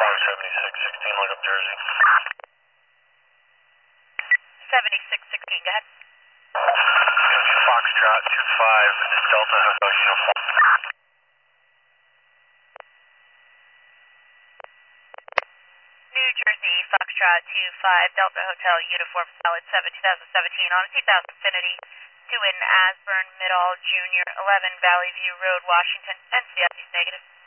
7616, look up Jersey. 7616, go ahead. Foxtrot 25, Delta Hotel Uniform. New Jersey, Foxtrot 25, Delta Hotel Uniform, Solid 7, 2017, on a 2000 Infinity, to in Asburn, Middle, Junior, 11 Valley View Road, Washington, NCS negative.